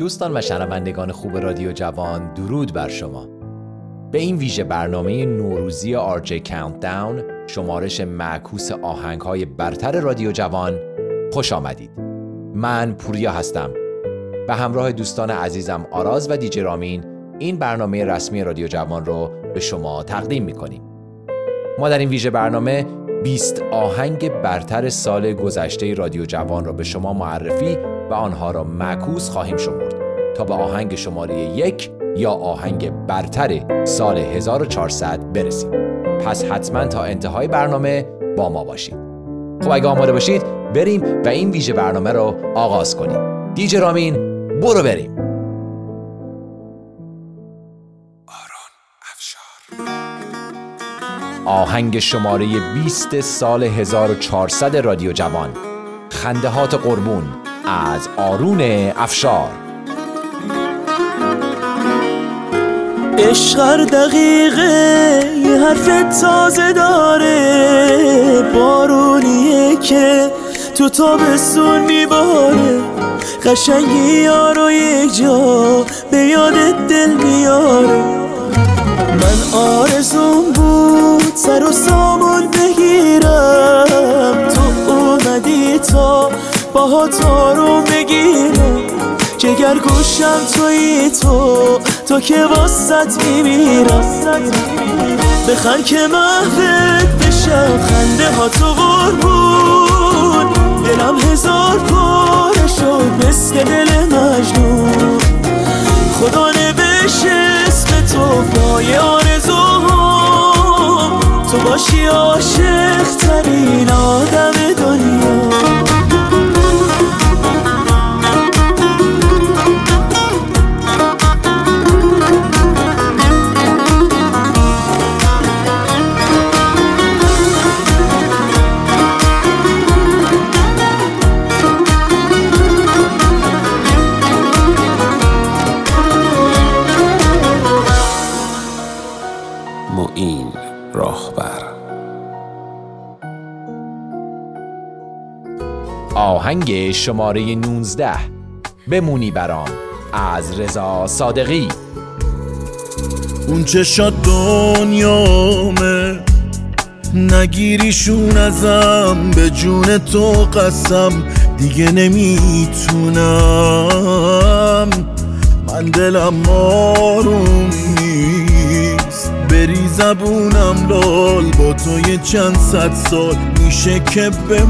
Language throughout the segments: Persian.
دوستان و شنوندگان خوب رادیو جوان، درود بر شما. به این ویژه برنامه نوروزی RJ Countdown، شمارش معکوس آهنگ‌های برتر رادیو جوان، خوش آمدید. من پوریا هستم. به همراه دوستان عزیزم آراز و دیجی رامین این برنامه رسمی رادیو جوان رو به شما تقدیم می‌کنیم. ما در این ویژه برنامه 20 آهنگ برتر سال گذشته رادیو جوان را به شما معرفی و آنها را معکوس خواهیم شمرد تا به آهنگ شماره 1 یا آهنگ برتر سال 1400 برسیم. پس حتما تا انتهای برنامه با ما باشید. خب اگه آماده باشید بریم و این ویژه برنامه رو آغاز کنیم. دیجی رامین برو بریم. آهنگ شماره 20 سال 1400 رادیو جوان، خندهات قربون از آرون افشار. عشق هر دقیقه یه حرف تازه داره، بارونیه که تو تابستون میباره، قشنگی یارو یک جا به یاد دل میاره. من آرزوم بود سر و سامان بگیرم، تو اومدی تا باهات رو بگیرم، جگر گوشم تویی تو که واسط میمیرم. بخند که محوت بشم، خنده ها تو قربون، دلم هزار پاره شد مثل دل مجنون. خدا نوشت اسم تو پای آرزوام، تو باشی عاشق ترین آدم دنیا. معین راهبر. آهنگ شماره 19 بمونی برام از رضا صادقی. اون چشات دنیامه، نگیریشون ازم، به جون تو قسم دیگه نمیتونم. من دلم آروم نیست، بری زبونم لال، با تو یه چند صد سال میشه که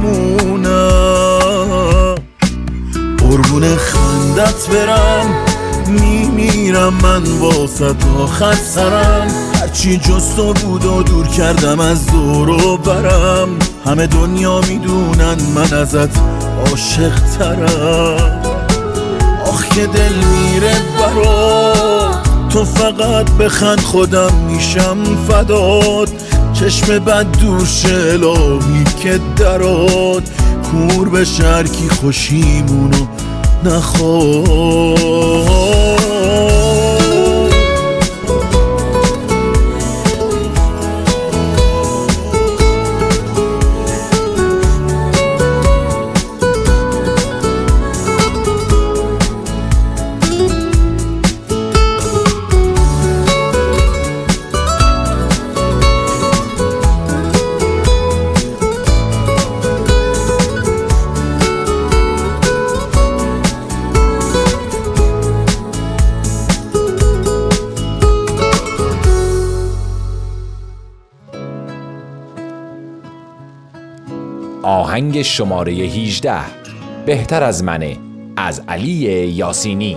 بمونم. قربون خندت برم، میمیرم من واسه آخر سرم، هرچی جز تو بود و دور کردم از دور و برم. همه دنیا میدونن من ازت عاشق ترم. آخ که دل میره برات، تو فقط بخند خودم میشم فدات. چشم بد دوش الهی که درات، کور به شرکی خوشیمونو نخواد. آهنگ شماره 18 بهتر از منه از علی یاسینی.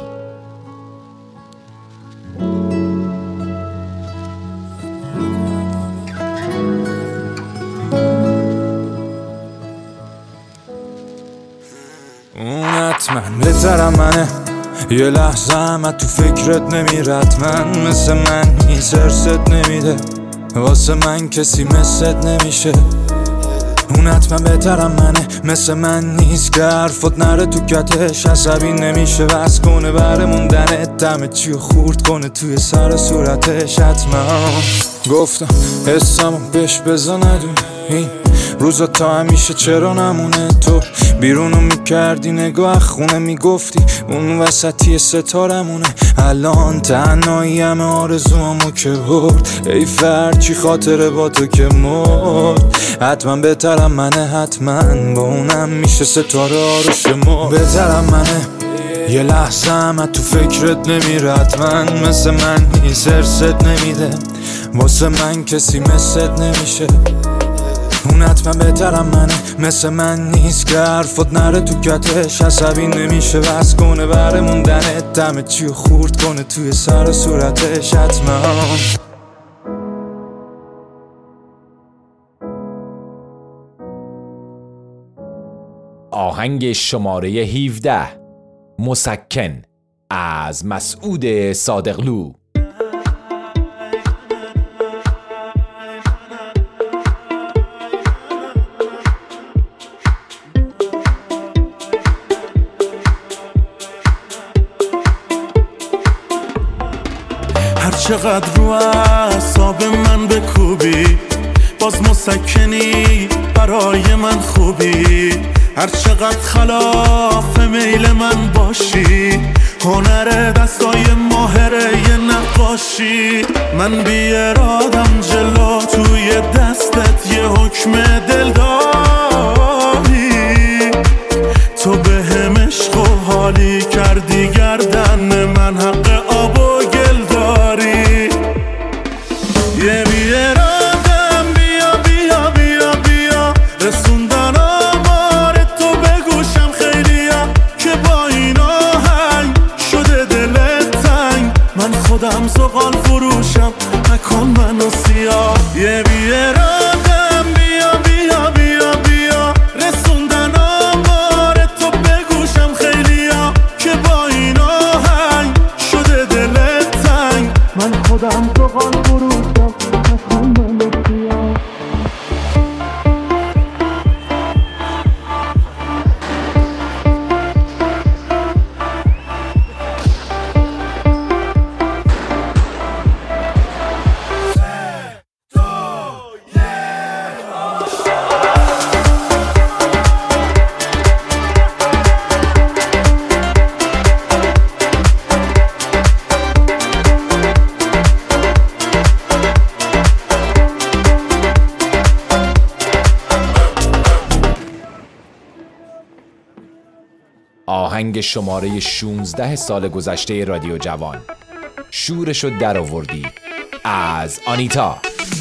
اون حتما بهترم منه، یه لحظه هم تو فکرت نمیرد. من مثل من نیست، ارست نمیده واسه من کسی مثلت نمیشه. اون حتما بهترم منه، مثل من نیست که حرفت نره تو کتش، عصبی نمیشه وز کنه بره موندنت، دمه چیو خورد کنه توی سر صورتش. حتما گفتم حسمو بهش بزا ندونه، این روزا تا همیشه چرا نمونه. تو بیرونو میکردی نگاه خونه میگفتی اون وسطی ستارمونه. الان تنهایی همه آرزوامو که برد، ای فرد چی خاطره با تو که مرد. حتما بهترم منه، حتما با اونم میشه ستاره آروش مرد. بهترم منه، یه لحظه هم تو فکرت نمیره، حتما مثل من نیست، هرست نمیده، واسه من کسی مثلت نمیشه. اون حتما بهترم منه، مثل من نیست که حرفات نره تو کتش، عصبی نمیشه بس کنه بره موندنت، دمه چیو خورد کنه توی سر صورتش حتما. آهنگ شماره 17 مسکن از مسعود صادقلو. هر چقدر رو اعصاب من بکوبی باز مسکنی برای من خوبی. هر چقدر خلاف میل من باشی، هنر دستای ماهره یه نقاشی. من بی ارادم جلو توی دستت یه حکم دل داری. تو به هم عشق و حالی کردی گردن من، حق آب و گل داری. یه بی ارادم بیا بیا بیا بیا، رسوندن آمار تو به گوشم خیلیا، که با این آهنگ شده دلت تنگ. من خودم زغال فروشم، نکن منو سیاه. یه بی ارادم بیا بیا بیا بیا، رسوندن آمار تو به گوشم خیلیا، که با این آهنگ شده دلت تنگ. من خودم زغال فروشم، نکن منو سیاه. آهنگ شماره 16 سال گذشته رادیو جوان، شورشو در آوردی از آنیتا.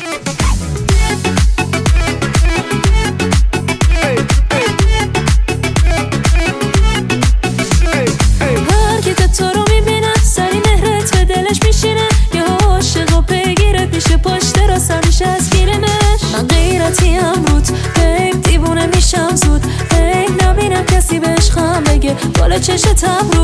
هر که تو رو میبینه سری مهرت به دلش میشینه، یه عاشق و پیگیرت میشه، پشت را سر میشه از گیرمش. من غیرتی امروت بیب دیوونه میشم زود، ای نبینم کسی بهش خم بگه بالا چشت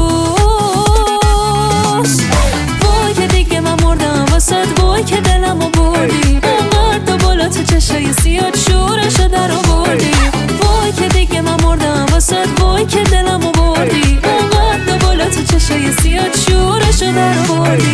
ابروس. وای که دیگه من مردم واسد، وای که دلمو بردی، اونقدر بالا تو چشای سیاد شورشو در آوردی. وای که دیگه من مردم واسد، وای که دلمو بردی، اونقدر بالا تو چشای سیاد شورشو در آوردی.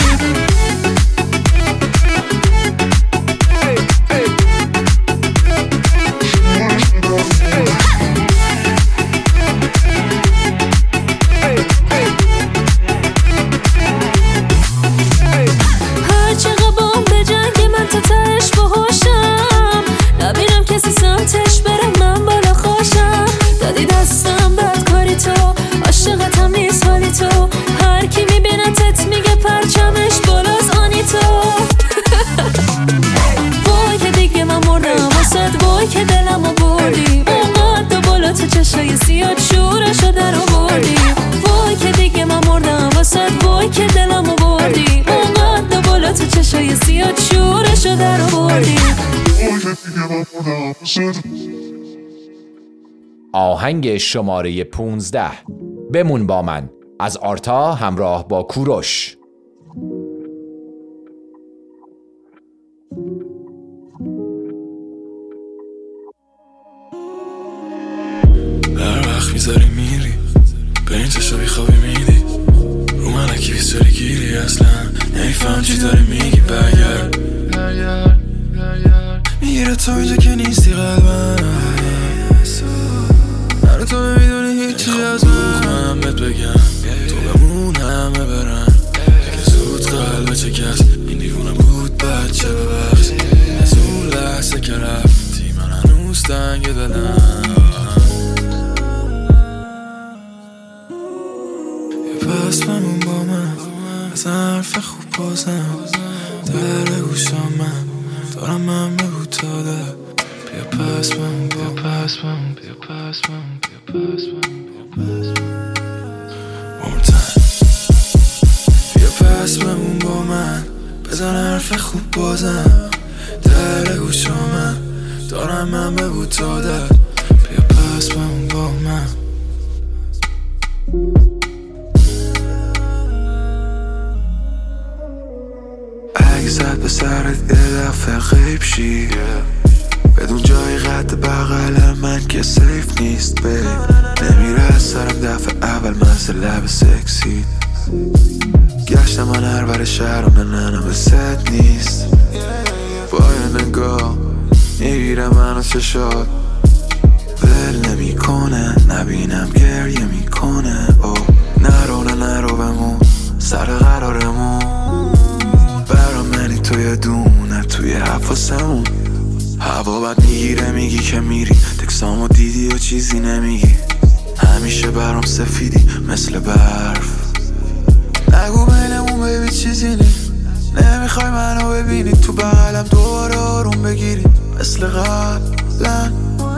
که دلمو بردی، اونقدر بالا تو چشای سیاد شورشو در آوردی. وای که دیگه من مردم واسد، وای که دلمو بردی، اونقدر بالا تو چشای سیاد شورشو در آوردی. آهنگ شماره 15 بمون با من از آرتا همراه با کوروش. میذاری میری به این چشا بیخوابی میدی رو من اکی بیستاری گیری، اصلا نمیفهم چی داری میگی. برگرد میگیره تو اینجا که نیستی قلبم، من تو میدونی چیزی از من بهت بگم، تو بمون همه برن، دیگه زود قلب چه کس این دیوونه بود بچه ببخش. از اون لحظه که رفتی من هنوز تنگ دلم. یه پس بمون با من، از حرف خوب بازم در گوشم من دارم من بگو تا ده. بیا پس بمون، بیا پس بمون، بیا پس بمون، بیا پس بمون، بیا پس بمون. One time. بیا پس بمون با من، بزن حرف خوب بازم در گوشم من دارم من بگو تا ده. بیا پس بمون با من. اگه زد به سرت یه دفعه غیب شی بدون جای قد بغل من که سیف نیست بی. نمیره از سرم دفعه اول مثل لب سکسی. گشتم من هر بر شهرم نه مثل نیست. با یه نگاه میگیره منو چشات ول نمی کنه نبینم گریه میکنه. نرو بمون سر قرارمون برا منی تو یه دونه توی حفاظمون. هوا بد میگیره میگی که میری تکسامو دیدی و چیزی نمیگی. همیشه برام سفیدی مثل برف. نگو بینمون بیبی چیزی نی نمیخوای منو ببینی تو بغلم دوباره آروم بگیری مثل قبلا.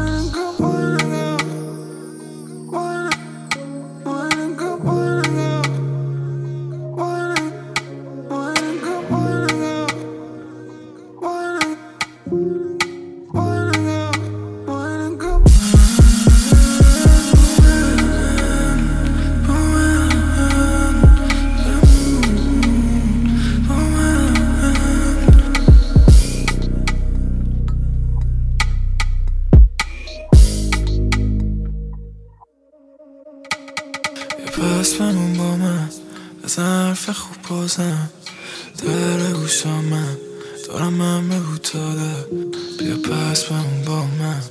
پس بمون با من، از حرف خوب بازم در گوشم من دارم من بگو تا ده. بیا پس بمون با من.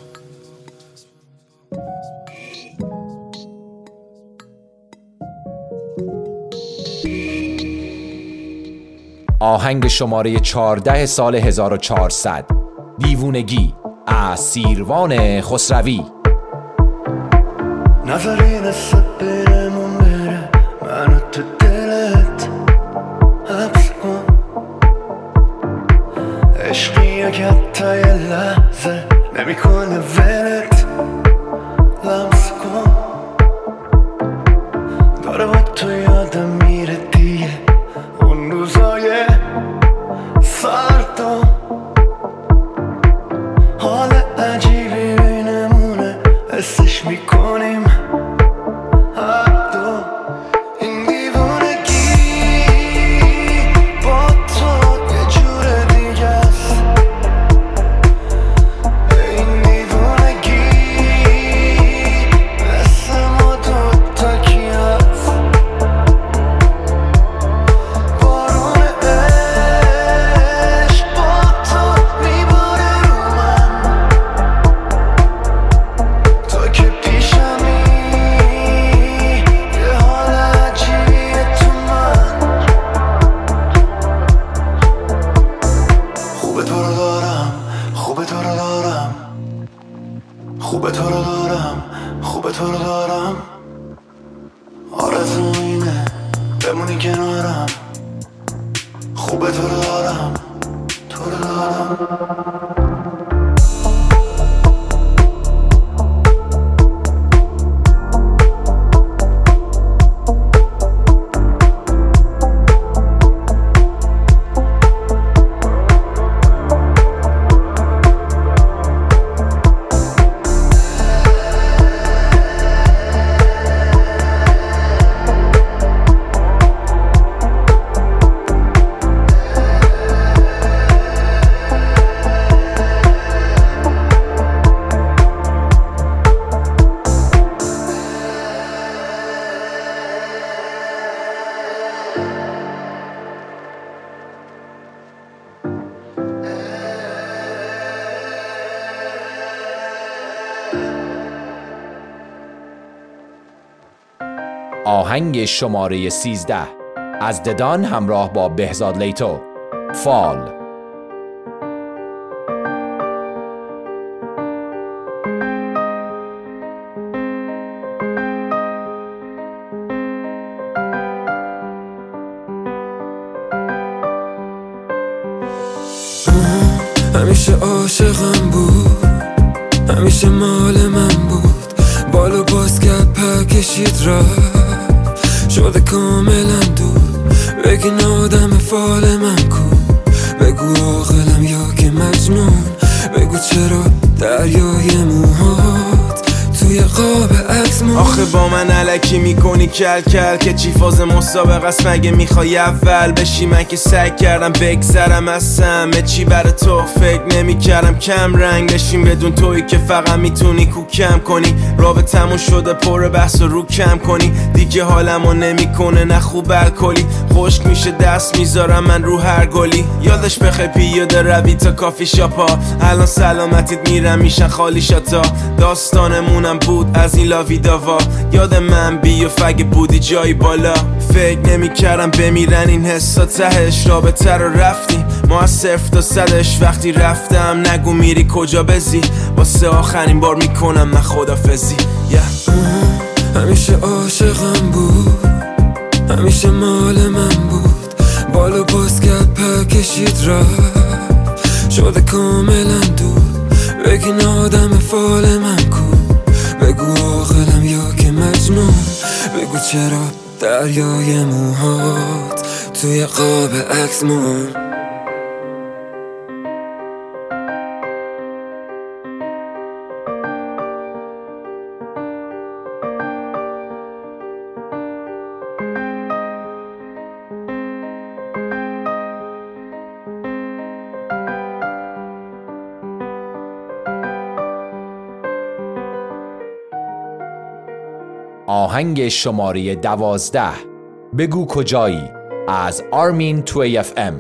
آهنگ شماره 14 سال 1400 دیوونگی از سیروان خسروی. نظری نسبت بینمون بره منو تو دلت حبس کن. عشقی که حتی یه لحظه نمیکنه ولت لمس کن. داره با تو یادم میره دیگه اون روزای سرد و حال عجیبی بینمونه حسش میکنیم هر دو. این دیوونگی با تو یه جور دیگه است. این دیوونگی مثل ما دوتا کی هست. بارون عشق با تو میباره رو من. تو که پیشمی یه حال عجیبیه تو من. خوبه تو رو دارم خوبه تو رو دارم خوبه تو رو دارم خوبه تو رو دارم. آرزوم اینه بمونی کنارم. خوبه تو رو دارم تو رو دارم. آهنگ شماره 13 از ددان همراه با بهزاد لیتو، فال. همیشه عاشقم بود، همیشه مال من بود، بالو باز کرد پر کشید رفت، شده کاملا دور. بگین آدم فال من کو، بگو عاقلم یا که مجنون، بگو چرا دریای موهات توی قاب عکس مون. آخه با من الکی میکنی کل کل که چی فاز مسابقه است؟ مگه میخوای اول بشی؟ من که سعی کردم بگذرم از همه چی برای تو، فکر نمیکردم کم رنگ بشیم بدون تویی که فقط میتونی کوکم کنی. رابطمون شده پر بحث و رو کم کنی، دیگه حالمو نمیکنه نه خوب الکلی، خشک میشه دست میذارم من رو هر گلی. یادش بخیر پیاده روی تا کافی شاپا، الان سلامتیت میرم میشن خالی شاتا. داستانمونم بود از این لاوی داوا، یاد من بی و فگ بودی جایی بالا. فکر نمیکردم بمیرن این حسا تهش، رابطه رو رفتیم ما از 0 تا 100ش. وقتی رفتم نگو میری کجا بزی، واسه آخرین بار میکنم من خدافزی. همیشه عاشقم بود، همیشه مال من بود، بالو باز کرد پر کشید رفت، شده کاملا دور. بگین آدم فال من کو، بگو عاقلم یا که مجنون، بگو چرا دریای موهات توی قاب عکس مون. آهنگ شماره 12 بگو کجایی از آرمین تو AFM.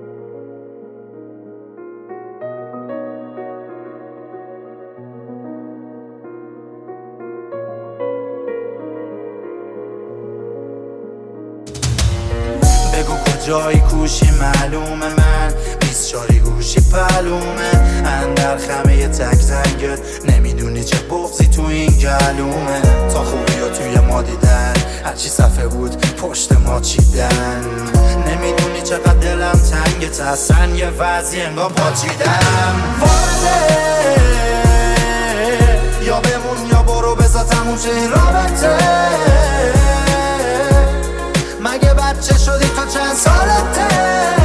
بگو کجایی کوشی معلومه، من 20 شاری گوشی پلومه، اندر خمه تک زنگت نمیدونی چه بغضی تو این گلومه. تا خوبی ها توی ما دیدن، هرچی صفحه بود پشت ما چیدن، نمیدونی چقدر دلم تنگت، اصلا یه وضعی انگار پاچیدم. وارده یا بمون یا برو بذار تموم شه این رابطه، مگه بچه شدی تو چند سالته؟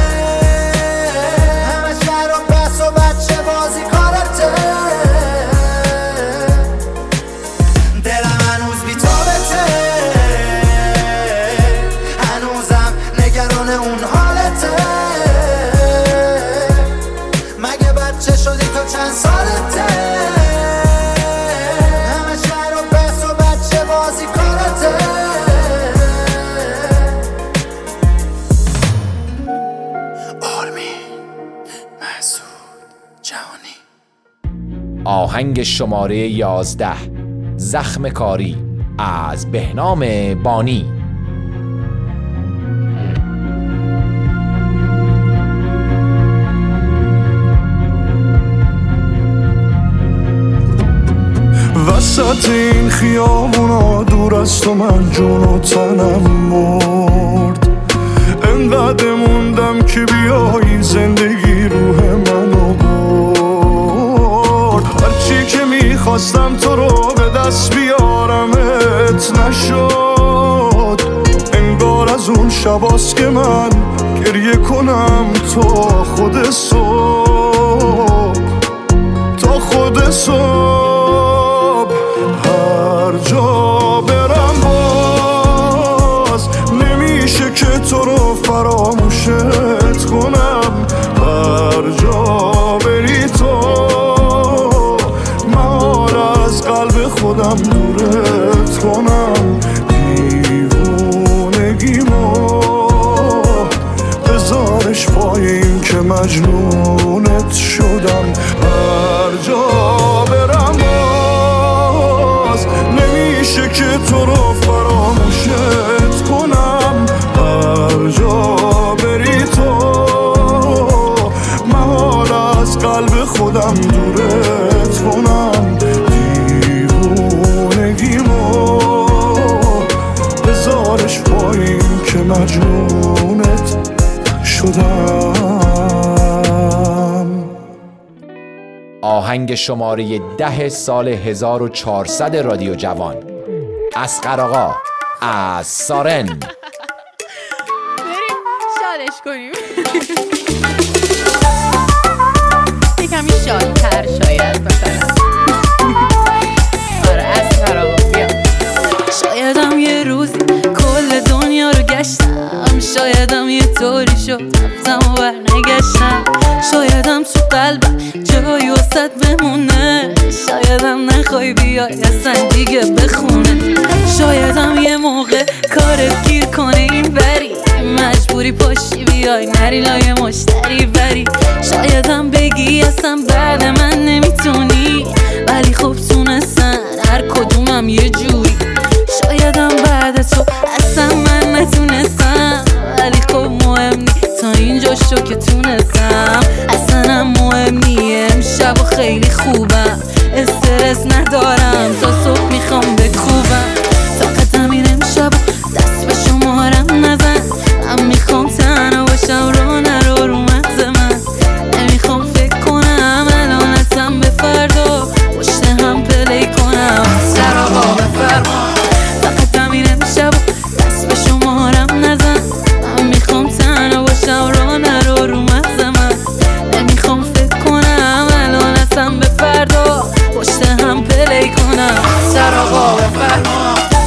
همه شهر و بس و بچه بازی کارته، دلم هنوز بی تابته، هنوزم نگران اون حالته، مگه بچه شدی تو چند سالته؟ همه شهر و بس و بچه بازی کارته. آهنگ شماره 11 زخم کاری از بهنام بانی. وسط این خیابونا دور از تو من جون و تنم مرد، انقدر موندم که بیایی زندگی روح منو برد. هرچی که میخواستم تو رو به دست بیارمت نشد، انگار از اون شباست که من گریه کنم تا خود صبح، تا خود صبح. هر جا برم باز نمیشه که تو رو فراموشت کنم، هر جا بری تو من از قلب خودم دورت کنم. دیوونگیمو بذارش پای این که مجنونت شدم. هر جا برم باز نمیشه که تو رو فراموشت آهنگ شماره 10 سال 1400 رادیو جوان، اصغر آقا از سارن. بریم شادش کنیم. یکمی شادتر شاید مثلا. آره اصغر آقا بیا. شایدم یه روزی کل دنیا رو گشتم، شایدم یه طوری شد رفتم و برنگشتم، شایدم تو قلبم جایی واسط بمونه، شایدم نخوای بیای اصلا دیگه بخونه، شایدم یه موقع کارت گیر کنه این بری، مجبوری پاشی بیای نری لای مشتری بری، شایدم بگی اصلا بعد من نمیتونی، ولی خب تونستن هر کدومم یه جوری، شایدم بعد تو اصلا من نتونستم، ولی خب مهم نی تا اینجا شو که تونستم، اصلا مهم نی امشب و خیلی خوبم، استرس ندارم تا صبح میخوام بکوبم، طاقتم این امشب دست به شمارم نزن، من میخوام تنها باشم رو نرو رو مغز من، نمیخوام فکر کنم الانتم به فردا پشت هم پلی کنم، سر آقا بفرما طاقتم این امشب دست به شمارم نزن، من میخوام تنها باشم رو نرو رو مغز من، نمیخوام فکر کنم الانتم به فردا پشت هم پلی کنم، سر آقا بفرما.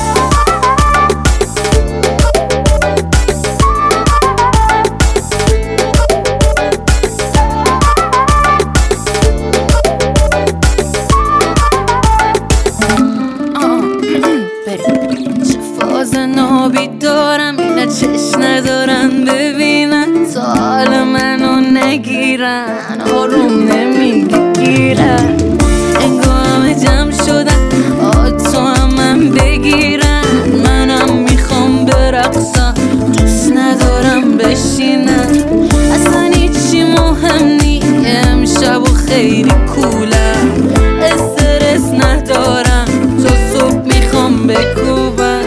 چشم ندارن ببینن تا حال منو نگیرن، آروم نمیگیرن، انگار همه جمع شدن تو هم من بگیرن، منم میخوام برقصم دوست ندارم بشینن، اصلا هیچی مهم نی امشب و خیلی کولم، استرس ندارم تا صبح میخوام بکوبم.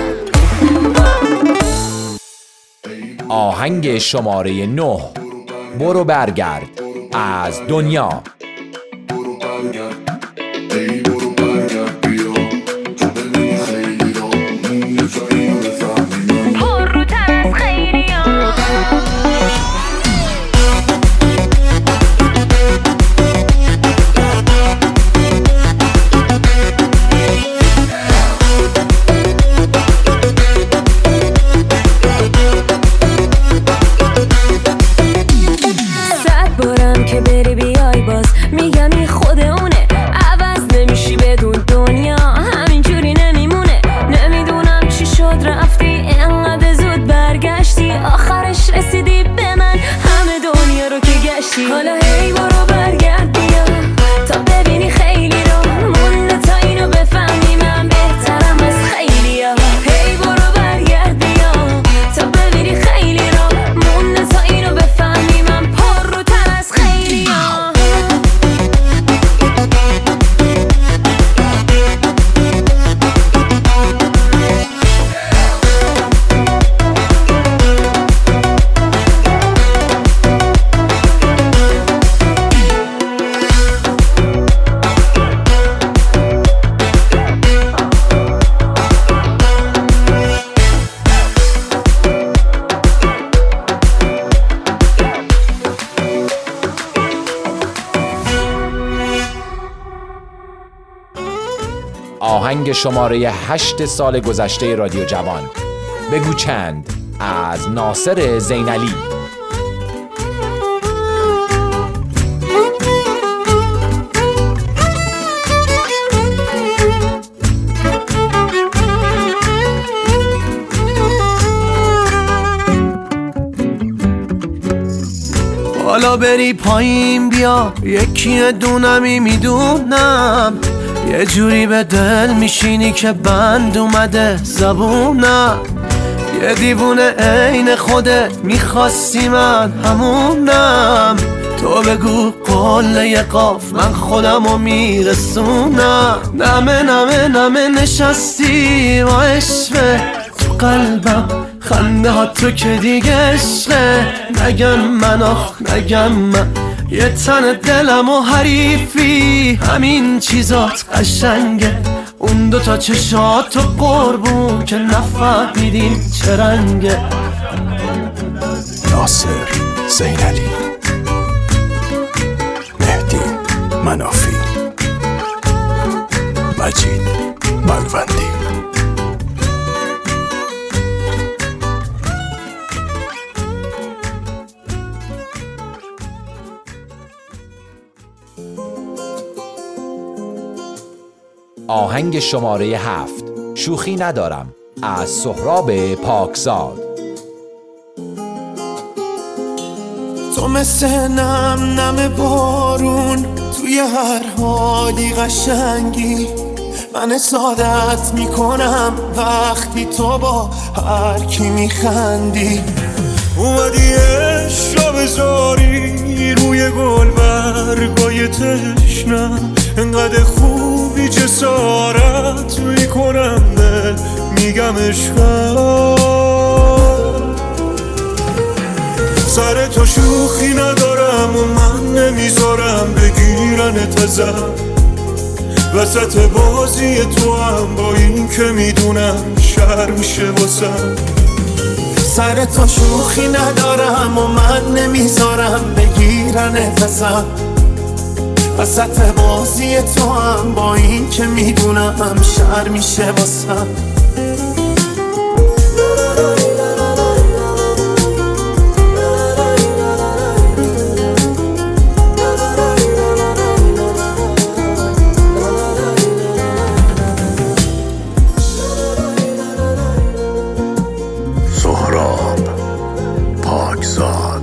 آهنگ شماره 9 برو برگرد از دنیا. حالا هی برو برگرد بیا تا ببینی خیلی رو مونده تا اینو بفهمی من بهترم از خیلی ها، هی برو برگرد بیا تا ببینی خیلی رو مونده تا اینو بفهمی من پر رو تر از خیلی ها. آهنگ شماره 8 سال گذشته رادیو جوان، بگو چند از ناصر زینعلی. حالا بری پایین بیا یکی دونمی میدونم، یه جوری به دل میشینی که بند اومده زبونم، یه دیوونه عین خودت میخواستی من همونم، تو بگو قله قاف من خودمو میرسونم، نمه نمه نمه نشستی و عشقه تو قلبم، خنده ها تو که دیگه عشقه، نگم من آخ نگم من یه تن دلم و حریفی، همین چیزات قشنگه. اون دوتا چشات و قربون که نفهمیدیم چه رنگه. ناصر زینعلی، مهدی منافی، مجید ملوندی. آهنگ شماره 7 شوخی ندارم از سهراب پاکزاد. تو مثل نم بارون توی هر حالی قشنگی. من سعادت میکنم وقتی تو با هر کی میخندی. اومدی عشق بذاری روی گل برگای تشنم. انقدر خوبی جسارت میکنم ده میگم عشقم. سر تو شوخی ندارم و من نمیذارم بگیرنت ازم. وسط بازی تو هم با این که میدونم شر میشه واسم. سر تو شوخی ندارم و من نمیذارم بگیرنت ازم. وسط بازی تو هم با این که میدونم شر میشه واسم. سهراب پاکزاد،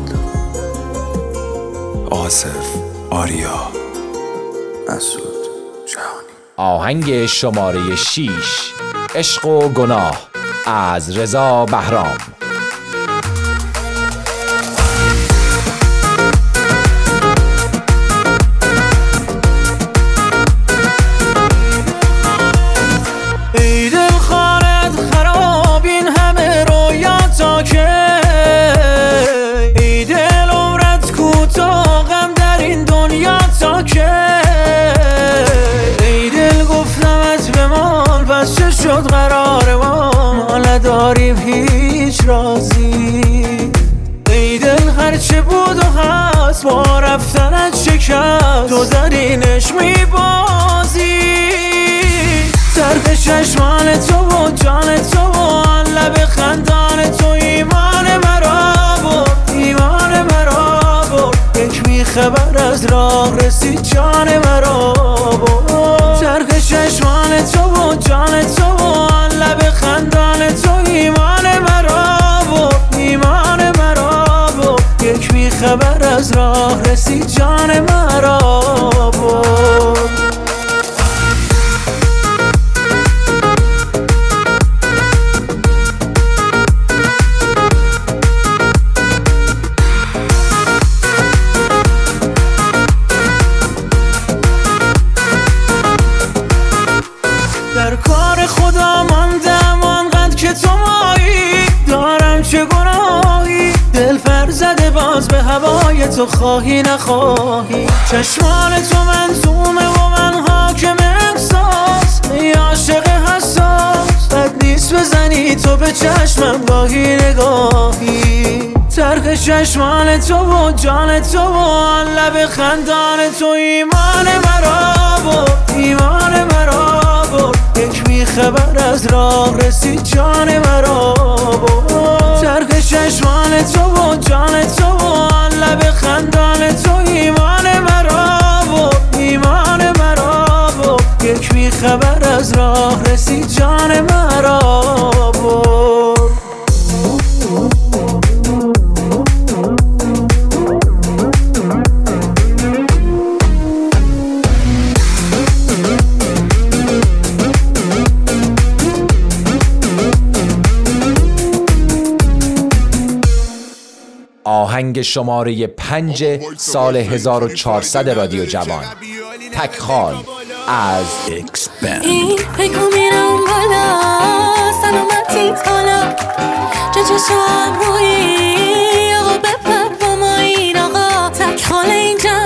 آصف آریا، مسعود جهانی. آهنگ شماره 6 عشق و گناه از رضا بهرام. ای دل خانت خراب این همه رویاتا که. ای دل عمرت کوتاه غم در این دنیا تا که. ای دل گفتمت بمان پس چه شد قرار ما نداریم هیچ رازی. ای دل هرچه بود و هست با رفتنت شکست تو در اینش میبازی. طرف چشمان تو و جان تو و آن لب خندان تو ایمان مرا برد، ایمان مرا برد. یک میخبر از راه رسید جان مرا برد. طرف چشمان تو و جان تو و آن لب خندان تو ایمان مرا برد، ایمان مرا برد. یک میخبر از راه رسید جان مرا برد. در کار خدا ماندم آنقدر که تو مایی. دارم چه گناهی دل پر زده باز به هوای تو خواهی نخواهی. چشمان تو منظومه و من حاکم احساس. ای عاشق حساس بد نیست بزنی تو به چشمم گاهی نگاهی. طرف چشمان تو و جان تو و آن لب خندان تو ایمان مرا برد، ایمان مرا برد. یک میخبر از راه رسید جان مرا برد. طرف چشمان تو و جان تو و آن لب خندان تو ایمان مرا برد، ایمان مرا برد. یک میخبر از راه رسید جان مرا برد. آهنگ شماره 5 سال 1400 رادیو جوان، تکخال از اکس بند. این پیکو میرم بالا سلامتی تالا چه چشم روی آقا بپر با ما این آقا تکخال اینجا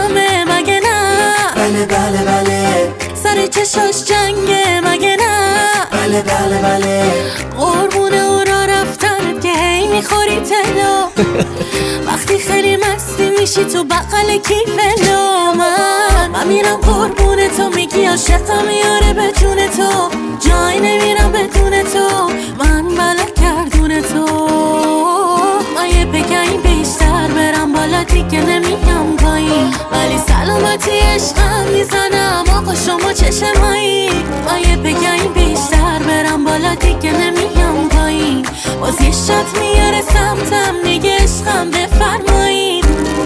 بله بله بله قربونه اورا رفتنت که هی میخوری تلو وقتی خیلی مستی میشی تو بغل کیفلو من میرم قربونه تو میگی عاشقم میاره به جون تو جای نمیرم بدون تو من بلا کردون تو من یه بگیم بیشتر برم بالا دیگه نمیگم پایین ولی سلامتی عشقم میزنم آقا شما چشمایی من یه بگیم بیشتر برم بالا دیگه نمیگم پایین باز یه شات میاره سمتم میگه عشقم بفرمایید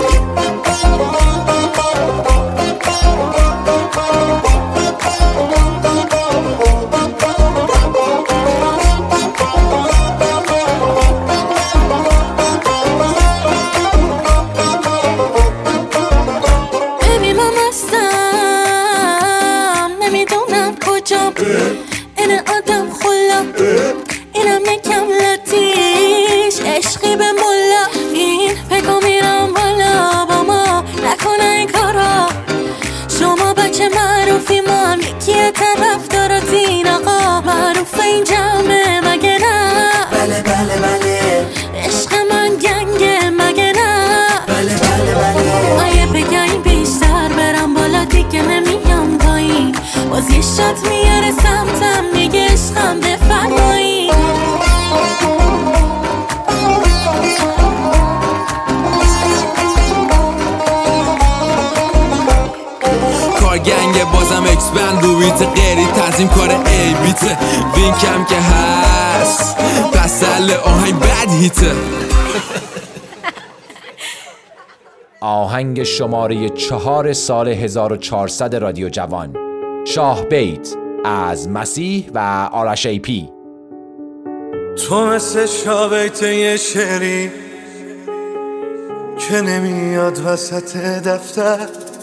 این آدم خلا اینم یکم لطیش عشقی به ملا این پگو میرم بالا با ما نکنه این کارا شما بچه معروفی ما هم یکی طرف داراتین آقا معروف این جمعه مگه نه بله بله بله عشق من گنگه مگه نه بله بله بله آیه بگیم بیشتر برم بالا دیگه نمیام پایین باز یه شات میاره سمتم میگه عشقم بفرمایید کار گنگ بازم اکسپند رو بیت غیری تنظیم کار ای بیته وینکم که هست پسل آهنگ بد هیته آهنگ شماره 4 سال 1400 رادیو جوان، شاه بیت از مسیح و آرش ای پی. تو مثل شاه بیت یه شعری که نمیاد وسط دفتر،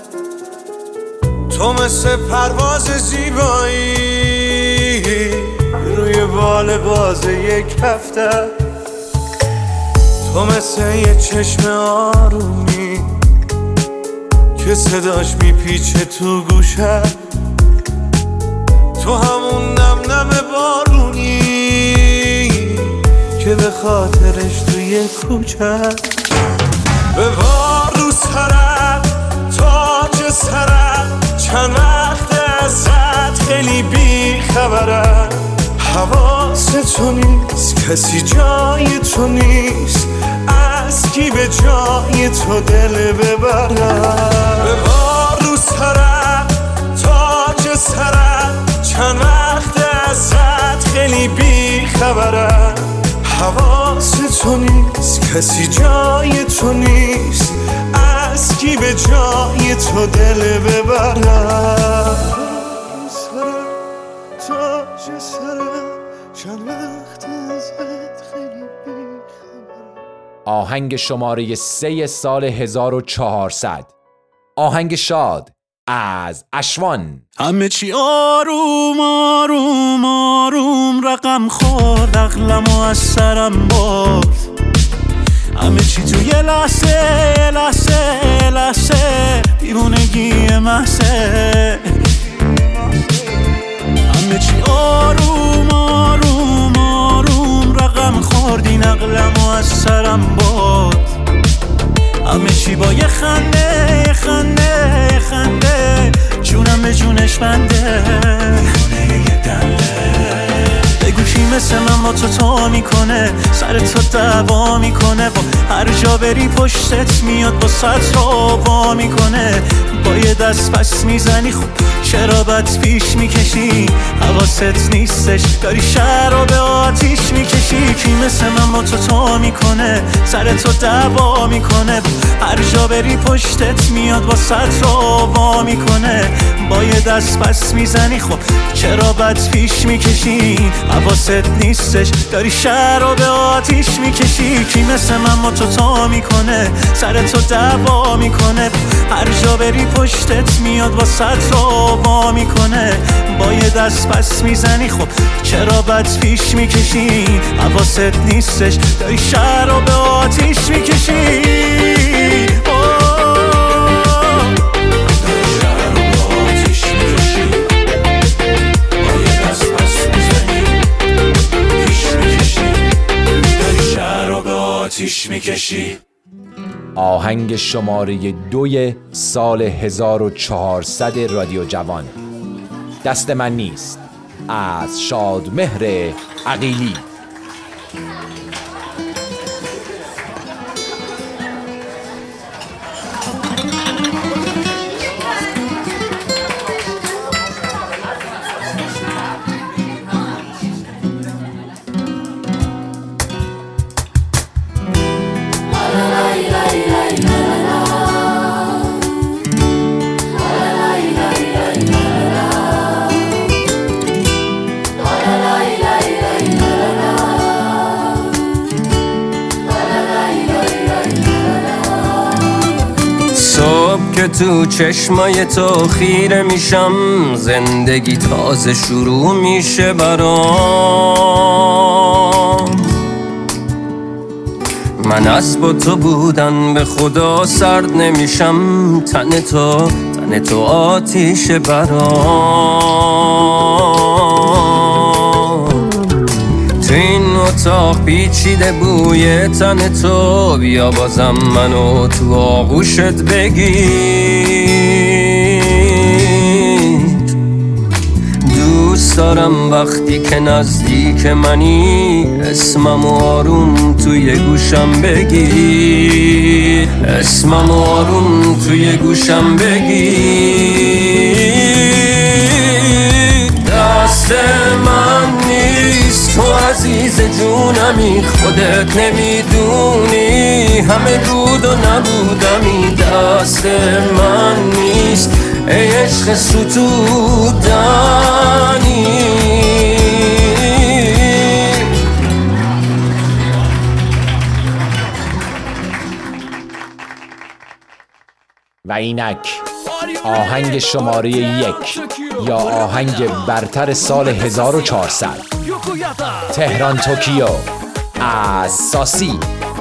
تو مثل پرواز زیبایی روی بال باز یک هفته، تو مثل یه چشم آرومی که صداش میپیچه تو گوشه، تو همون نم نم بارونی که به خاطرش توی کوچه ببار رو سرم تاج سرم چند وقت ازت خیلی بی خبرم، حواس تو نیست کسی جای تو نیست، از کی به جای تو دل ببرم، ببار رو سرم تاج سرم چند وقت ازت خیلی بی خبرم، حواس تو نیست کسی جای تو نیست، از کی به جای تو دل ببرم، سرم تاج سرم چند وقت ازت خیلی بی خبرم. آهنگ شماره 3 سال 1400، آهنگ شاد از اشوان. همه چی آروم آروم آروم رقم خورد عقلمو از سرم برد، همه چی تو یه لحظه لحظه لحظه دیوونگی محضه، همه چی آروم آروم آروم رقم خورد این عقلمو از سرم برد، همه چی با یه خنده خنده خنده جونم به جونش بنده، بگو کی مثل من با تو میکنه، سر تو دعوا میکنه، با هر جا بری پشتت میاد با سطر وا میکنه، با یه دست پس میزنی خب چرا بد پیش میکشی، حواست نیستش داری شهر رو به آتیش میکشی، کی مثل من با تو میکنه، سر تو دعوا میکنه، هر جا بری پشتت میاد با سطر وا میکنه، با یه دست پس میزنی خب چرا بد پیش میکشی، حواست نیستش داری شهر رو به آتیش میکشی، کی مثل من با تو میکنه، سر تو دعوا میکنه، هر جا بری پشتت میاد با سطر وا میکنه، با یه دست پس میزنی خب چرا بد پیش میکشی، حواست نیستش داری شهر رو به آتیش میکشی. شهر رو به آتیش میکشی، با یه دست پس میزنی آتیش میکشی. آهنگ شماره 2 سال 1400 رادیو جوان، دست من نیست، از شادمهر عقیلی. که تو چشمای تو خیره میشم، زندگی تازه شروع میشه برام. من از با تو بودن به خدا سرد نمیشم، تن تو آتیشه برام. تو این اتاق پیچیده بوی تن تو، بیا بازم منو تو آغوشت بگیر. دوست دارم وقتی که نزدیک منی، اسمم آروم توی گوشم بگیر، اسمم آروم توی گوشم بگیر. دست من نیست تو عزیز جونمی، خودت نمیدونی همه بود و نبودمی. دست من نیست ای عشق ستودنی. و اینک آهنگ شماره 1 یا آهنگ برتر سال 1400 تهران توکیو از ساسی.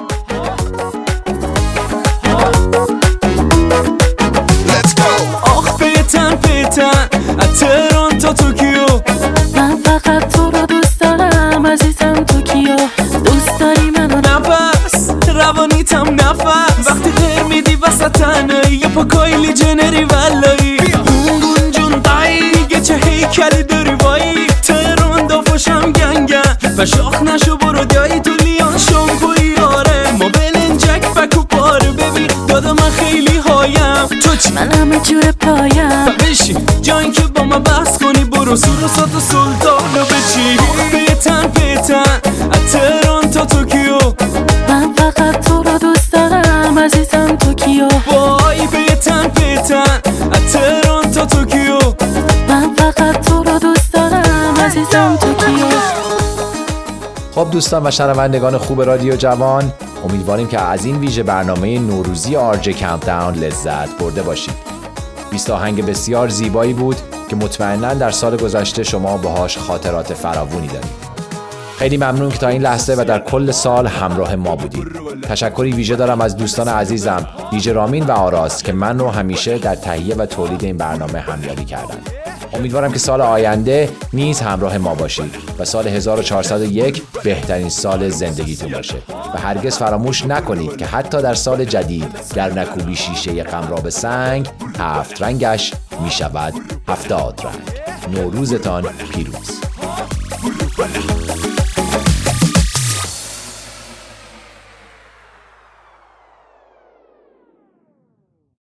آخ پیتن از تهران تا توکیو، من فقط تو رو دوست دارم عزیزم توکیو. دوست داری منو نفس روانیتم نفس، وقتی غیر میدی وسط تنهایی یا پا کایلی جنری ولایی. اون جون دایی چه هیکلی داری وایی، تهران دافاشم گنگن و شاخ نشو برو دایی تو لیان شامپوی. آره ما بلنجک فکو پاره ببین دادا من خیلی هایم، تو چی؟ من همه جور پایم. بشین جایی که با من بحث کنی، برو سوروسات و سلطانو بچی. پیتن از تهران تا توکیو، من فقط تو رو دوست دارم عزیزم توکیو. وای پیتن از تهران تا توکیو، من فقط تو رو دوست دارم عزیزم توکیو. خب دوستان و شنوندگان خوب رادیو جوان، امیدواریم که از این ویژه برنامه نوروزی آرجه کانتداون لذت برده باشید. 20 آهنگ بسیار زیبایی بود که مطمئناً در سال گذشته شما باهاش خاطرات فراوانی دارید. خیلی ممنون که تا این لحظه و در کل سال همراه ما بودید. تشکری ویژه دارم از دوستان عزیزم دیجی رامین و آراس که من رو همیشه در تهیه و تولید این برنامه همیاری کردن. امیدوارم که سال آینده نیز همراه ما باشید و سال 1401 بهترین سال زندگیتون باشه و هرگز فراموش نکنید که حتی در سال جدید گر نکوبی شیشه غم را به سنگ، 7 رنگش می شود 70 رنگ. نوروزتان پیروز.